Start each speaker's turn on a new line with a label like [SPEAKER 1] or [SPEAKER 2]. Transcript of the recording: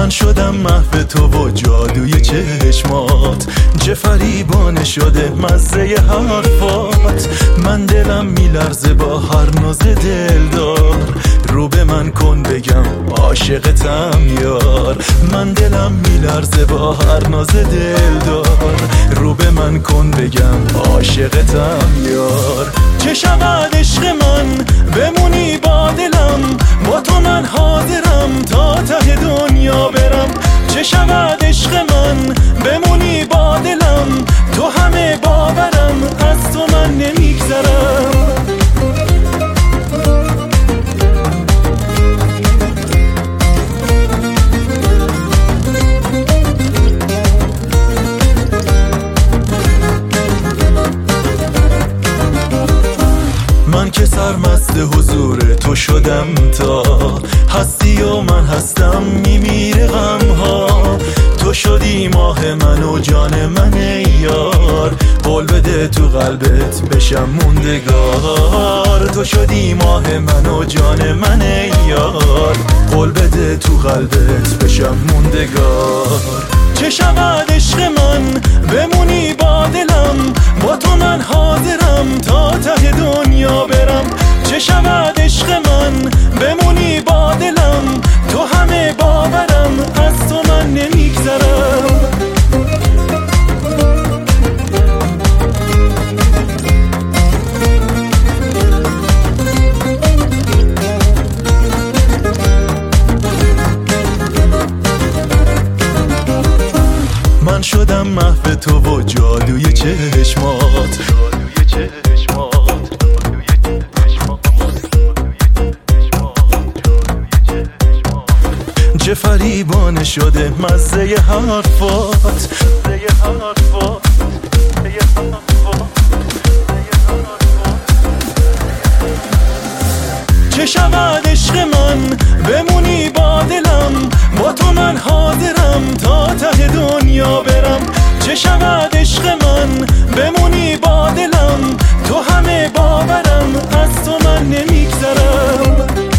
[SPEAKER 1] من شدم محو تو و جادوی چشمات، چه فریبانه شده مزه حرفات. من دلم میلرزه با هر ناز دلدار، رو به من کن بگم عاشقتم یار. من دلم میلرزه با هر ناز دلدار، رو به من کن بگم عاشقتم یار. چه شود عشق من بمونی با دلم، با تو من حاضرم تا ته دنیا برم. چه شود عشق من بمونی با دلم، تو همه باورم از تو من نمیگذرم. من که سرمست حضور تو شدم، تا هستی و من هستم میمیره غمها. تو شدی ماه من و جان من ای یار، قول بده تو قلبت بشم موندگار. تو شدی ماه من و جان من ای یار، قول بده تو قلبت بشم موندگار. چه شود عشق من بمونی با دلم، با تو من حاضرم تا ته دنیا برم. چه شود عشق من بمونی با دلم، تو همه باورم از تو من نمیگذرم. من شدم محو تو و جادوی چشمات، چه فریبانه شده مزه حرفات. چه شود عشق من بمونی با دلم، با تو من حاضرم تا ته دنیا برم. چه شود عشق من بمونی با دلم، تو همه باورم از تو من نمیگذرم.